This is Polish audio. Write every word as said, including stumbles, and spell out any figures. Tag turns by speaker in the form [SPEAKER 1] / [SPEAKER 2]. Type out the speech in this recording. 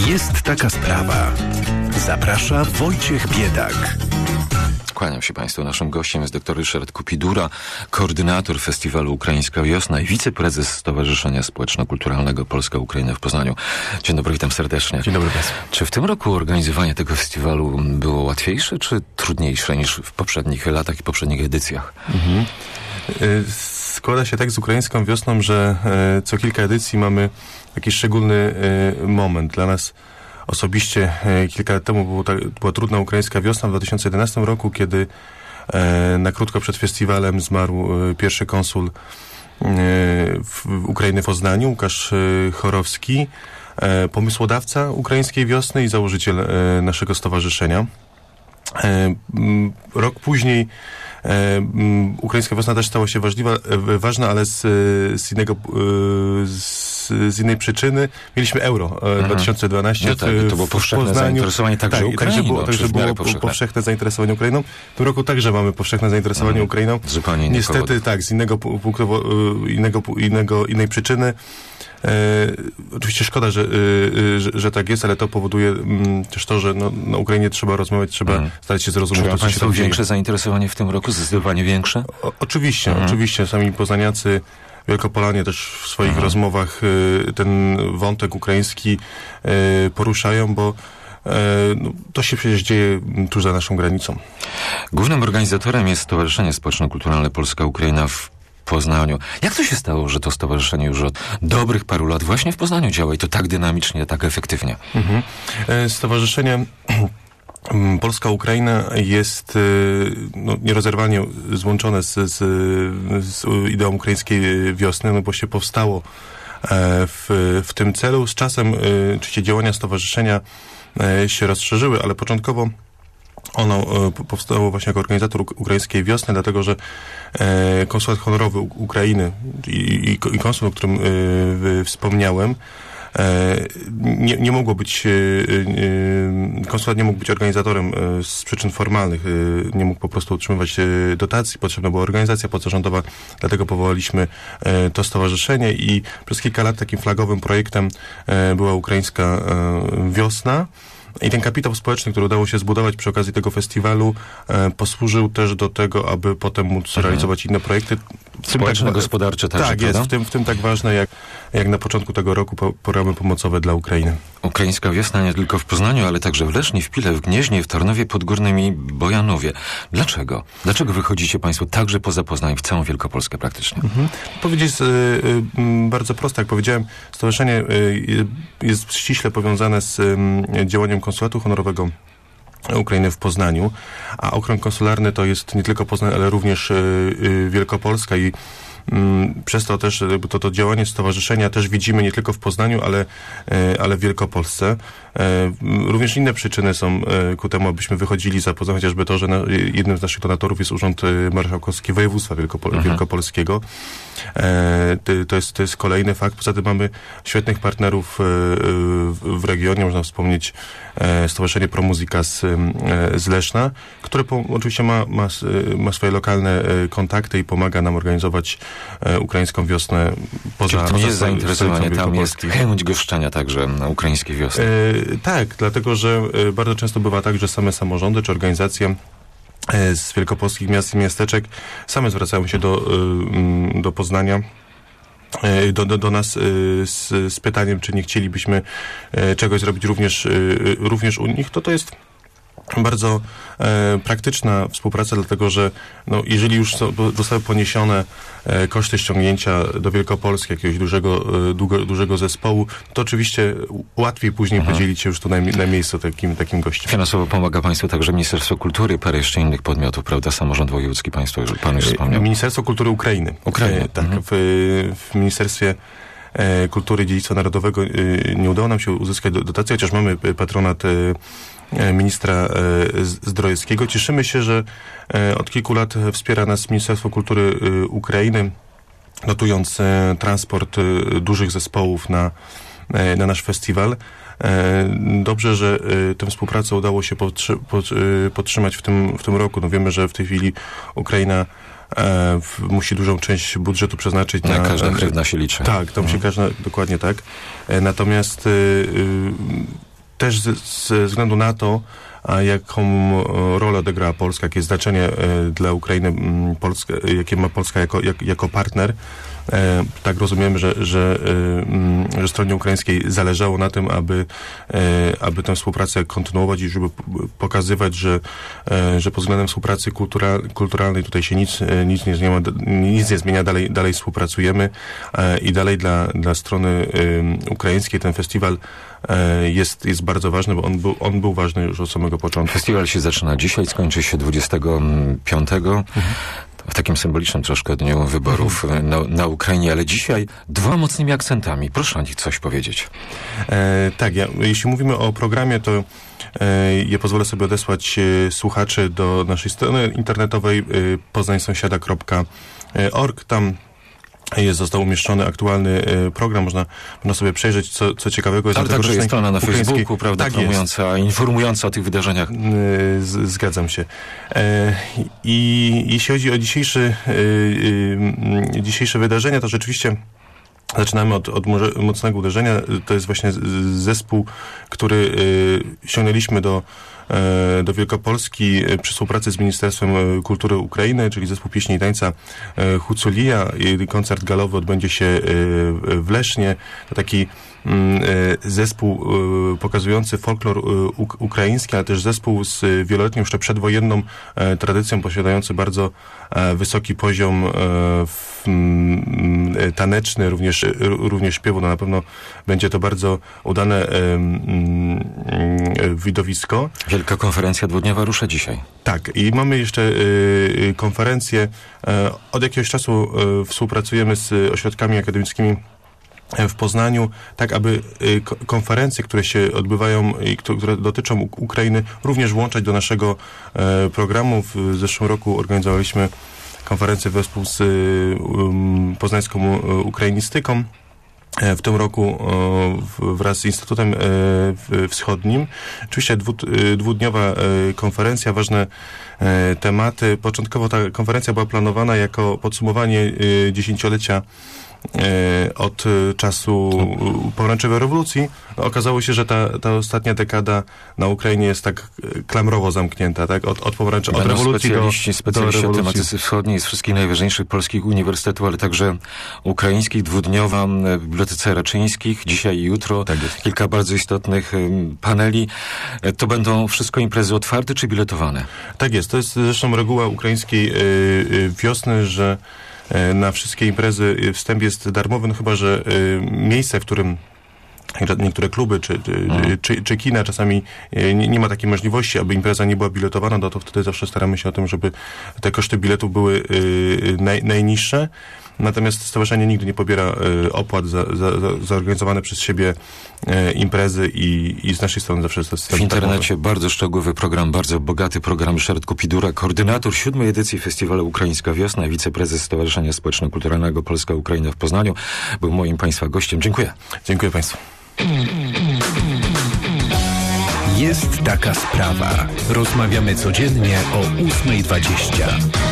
[SPEAKER 1] Jest taka sprawa. Zaprasza Wojciech Biedak.
[SPEAKER 2] Kłaniam się Państwu. Naszym gościem jest dr Ryszard Kupidura, koordynator festiwalu Ukraińska Wiosna i wiceprezes Stowarzyszenia Społeczno-Kulturalnego Polska-Ukraina w Poznaniu. Dzień dobry, witam serdecznie.
[SPEAKER 3] Dzień dobry Państwu.
[SPEAKER 2] Czy w tym roku organizowanie tego festiwalu było łatwiejsze, czy trudniejsze niż w poprzednich latach i poprzednich edycjach?
[SPEAKER 3] Mhm. Składa się tak z Ukraińską Wiosną, że co kilka edycji mamy jakiś szczególny moment. Dla nas osobiście kilka lat temu było ta, była trudna Ukraińska Wiosna w dwa tysiące jedenastym roku, kiedy na krótko przed festiwalem zmarł pierwszy konsul w Ukrainy w Poznaniu, Łukasz Chorowski, pomysłodawca Ukraińskiej Wiosny i założyciel naszego stowarzyszenia. Rok później Ukraińska Wiosna też stała się ważliwa, ważna, ale z, z innego z, z innej przyczyny. Mieliśmy Euro mhm. dwa tysiące dwanaście.
[SPEAKER 2] No tak, to było powszechne zainteresowanie także
[SPEAKER 3] tak,
[SPEAKER 2] Ukrainą.
[SPEAKER 3] Także było, także było
[SPEAKER 2] powszechne.
[SPEAKER 3] powszechne zainteresowanie Ukrainą. W tym roku także mamy powszechne zainteresowanie mhm. Ukrainą.
[SPEAKER 2] Zupełnie
[SPEAKER 3] Niestety
[SPEAKER 2] powodów.
[SPEAKER 3] tak, z innego punktu, innego, innego, innej przyczyny. E, oczywiście szkoda, że, e, że, że tak jest, ale to powoduje m, też to, że no, na Ukrainie trzeba rozmawiać, trzeba hmm. starać się zrozumieć
[SPEAKER 2] Czy
[SPEAKER 3] to, co
[SPEAKER 2] Państwo
[SPEAKER 3] się tam
[SPEAKER 2] większe
[SPEAKER 3] dzieje.
[SPEAKER 2] zainteresowanie w tym roku? Zdecydowanie większe?
[SPEAKER 3] O, oczywiście, hmm. oczywiście. Sami poznaniacy, Wielkopolanie też w swoich hmm. rozmowach e, ten wątek ukraiński e, poruszają, bo e, no, to się przecież dzieje tuż za naszą granicą.
[SPEAKER 2] Głównym organizatorem jest Stowarzyszenie Społeczno-Kulturalne Polska-Ukraina w Poznaniu. Jak to się stało, że to stowarzyszenie już od dobrych paru lat właśnie w Poznaniu działa i to tak dynamicznie, tak efektywnie? Mhm.
[SPEAKER 3] Stowarzyszenie Polska-Ukraina jest no, nierozerwalnie złączone z, z, z ideą ukraińskiej wiosny, no bo się powstało w, w tym celu. Z czasem oczywiście działania stowarzyszenia się rozszerzyły, ale początkowo ono powstało właśnie jako organizator Ukraińskiej Wiosny, dlatego że e, konsulat honorowy Ukrainy i, i, i konsul, o którym e, wspomniałem, e, nie, nie mogło być, e, e, konsulat nie mógł być organizatorem e, z przyczyn formalnych, e, nie mógł po prostu utrzymywać e, dotacji, potrzebna była organizacja pozarządowa, dlatego powołaliśmy e, to stowarzyszenie i przez kilka lat takim flagowym projektem e, była Ukraińska e, Wiosna. I ten kapitał społeczny, który udało się zbudować przy okazji tego festiwalu, e, posłużył też do tego, aby potem móc mhm. realizować inne projekty.
[SPEAKER 2] Społeczno-gospodarcze także,
[SPEAKER 3] tak, jest, w tym, w tym tak ważne, jak, jak na początku tego roku po, programy pomocowe dla Ukrainy.
[SPEAKER 2] Ukraińska Wiosna nie tylko w Poznaniu, ale także w Lesznie, w Pile, w Gnieźnie, w Tarnowie Podgórnym i Bojanowie. Dlaczego? Dlaczego wychodzicie Państwo także poza Poznań, w całą Wielkopolskę praktycznie? Mhm.
[SPEAKER 3] Odpowiedź jest y, y, bardzo prosta. Jak powiedziałem, stowarzyszenie y, jest ściśle powiązane z y, działaniem konsulatu honorowego Ukrainy w Poznaniu, a okręg konsularny to jest nie tylko Poznań, ale również y, y, Wielkopolska i y, przez to też to, to działanie stowarzyszenia też widzimy nie tylko w Poznaniu, ale, y, ale w Wielkopolsce. Y, również inne przyczyny są y, ku temu, abyśmy wychodzili za Poznań, chociażby to, że na, jednym z naszych donatorów jest Urząd Marszałkowski Województwa Wielkopo- mhm. Wielkopolskiego. Y, to, jest, to jest kolejny fakt. Poza tym mamy świetnych partnerów y, y, w regionie, można wspomnieć y, Stowarzyszenie ProMuzyka z, y, z Leszna, które po, oczywiście ma, ma, ma swoje lokalne y, kontakty i pomaga nam organizować y, Ukraińską Wiosnę poza...
[SPEAKER 2] Czyli to nie jest zainteresowanie, tam jest chęć goszczenia także na Ukraińskiej Wiosny.
[SPEAKER 3] Y, tak, dlatego, że y, bardzo często bywa tak, że same samorządy czy organizacje z wielkopolskich miast i miasteczek same zwracają się do, do Poznania, do, do, do nas z, z pytaniem, czy nie chcielibyśmy czegoś zrobić również, również u nich. To to jest bardzo e, praktyczna współpraca, dlatego że no, jeżeli już so, zostały poniesione e, koszty ściągnięcia do Wielkopolski jakiegoś dużego, e, długo, dużego zespołu, to oczywiście łatwiej później mhm. podzielić się już tu na, na miejscu takim, takim gościem.
[SPEAKER 2] Finansowo pomaga Państwu także Ministerstwo Kultury, parę jeszcze innych podmiotów, prawda? Samorząd wojewódzki, Państwo, Pan już wspomniał.
[SPEAKER 3] Ministerstwo Kultury Ukrainy.
[SPEAKER 2] Ukrainy.
[SPEAKER 3] E, tak,
[SPEAKER 2] mhm.
[SPEAKER 3] w, w Ministerstwie Kultury i Dziedzictwa Narodowego nie udało nam się uzyskać dotacji, chociaż mamy patronat ministra Zdrojewskiego. Cieszymy się, że od kilku lat wspiera nas Ministerstwo Kultury Ukrainy, dotując transport dużych zespołów na, na nasz festiwal. Dobrze, że tę współpracę udało się podtrzymać w tym, w tym roku. No wiemy, że w tej chwili Ukraina E, w, musi dużą część budżetu przeznaczyć
[SPEAKER 2] na...
[SPEAKER 3] na
[SPEAKER 2] Każda hrywna się liczy.
[SPEAKER 3] Tak, tam mhm. się każda, dokładnie tak. E, natomiast e, też ze, ze względu na to, a jaką rolę odegrała Polska, jakie znaczenie dla Ukrainy Polska, jakie ma Polska jako, jak, jako partner. E, tak rozumiemy, że, że, e, że stronie ukraińskiej zależało na tym, aby, e, aby tę współpracę kontynuować i żeby pokazywać, że, e, że pod względem współpracy kultura, kulturalnej tutaj się nic, nic, nie, zmienia, nic nie zmienia, dalej, dalej współpracujemy e, i dalej dla, dla strony e, ukraińskiej ten festiwal e, jest, jest bardzo ważny, bo on był, on był ważny już od samego początku.
[SPEAKER 2] Festiwal się zaczyna dzisiaj, skończy się dwudziestego piątego. Mhm. W takim symbolicznym troszkę dniu wyborów mhm. na, na Ukrainie, ale dzisiaj dwoma mocnymi akcentami. Proszę o nich coś powiedzieć.
[SPEAKER 3] E, tak, ja, jeśli mówimy o programie, to e, ja pozwolę sobie odesłać e, słuchaczy do naszej strony internetowej e, poznań sąsiada kropka org. Tam jest, został umieszczony aktualny e, program, można, można sobie przejrzeć, co, co ciekawego jest.
[SPEAKER 2] Ale także jest strona na
[SPEAKER 3] ukraińskiej...
[SPEAKER 2] Facebooku, prawda, tak promująca, informująca o tych wydarzeniach.
[SPEAKER 3] E, z, zgadzam się. E, I jeśli chodzi o dzisiejszy, e, e, dzisiejsze wydarzenia, to rzeczywiście zaczynamy od, od mocnego uderzenia. To jest właśnie zespół, który e, ściągnęliśmy do do Wielkopolski przy współpracy z Ministerstwem Kultury Ukrainy, czyli zespół pieśni i tańca Huculia. Koncert galowy odbędzie się w Lesznie. To taki zespół pokazujący folklor ukraiński, ale też zespół z wieloletnią, jeszcze przedwojenną tradycją, posiadający bardzo wysoki poziom taneczny, również, również śpiewu. No na pewno będzie to bardzo udane widowisko.
[SPEAKER 2] Wielka konferencja dwudniowa rusza dzisiaj.
[SPEAKER 3] Tak, i mamy jeszcze y, konferencję. Y, od jakiegoś czasu y, współpracujemy z ośrodkami akademickimi w Poznaniu, tak aby y, konferencje, które się odbywają i które dotyczą Ukrainy, również włączać do naszego y, programu. W zeszłym roku organizowaliśmy konferencję wespół z y, y, poznańską ukrainistyką. W tym roku wraz z Instytutem Wschodnim. Oczywiście dwu, dwudniowa konferencja, ważne tematy. Początkowo ta konferencja była planowana jako podsumowanie dziesięciolecia od czasu pomarańczowej rewolucji. No, okazało się, że ta, ta ostatnia dekada na Ukrainie jest tak klamrowo zamknięta, tak? Od, od pomarańczowej, od rewolucji
[SPEAKER 2] specjaliści,
[SPEAKER 3] do,
[SPEAKER 2] specjaliści
[SPEAKER 3] do
[SPEAKER 2] od tematyce wschodniej z wszystkich najważniejszych polskich uniwersytetów, ale także ukraińskich, dwudniowa w Bibliotece Raczyńskich, dzisiaj i jutro. Tak jest. Kilka bardzo istotnych paneli. To będą wszystko imprezy otwarte czy biletowane?
[SPEAKER 3] Tak jest. To jest zresztą reguła ukraińskiej wiosny, że na wszystkie imprezy wstęp jest darmowy, no chyba że miejsce, w którym niektóre kluby czy, czy, czy, czy kina czasami nie, nie ma takiej możliwości, aby impreza nie była biletowana, no to wtedy zawsze staramy się o tym, żeby te koszty biletów były naj, najniższe. Natomiast stowarzyszenie nigdy nie pobiera y, opłat za, za, za zorganizowane przez siebie y, imprezy i, i z naszej strony zawsze jest to
[SPEAKER 2] w internecie darmowy. Bardzo szczegółowy program, bardzo bogaty program. Ryszard Kupidura, koordynator siódmej edycji Festiwalu Ukraińska Wiosna i wiceprezes Stowarzyszenia Społeczno-Kulturalnego Polska Ukraina w Poznaniu, był moim Państwa gościem. Dziękuję.
[SPEAKER 3] Dziękuję Państwu.
[SPEAKER 1] Jest taka sprawa. Rozmawiamy codziennie o ósma dwadzieścia.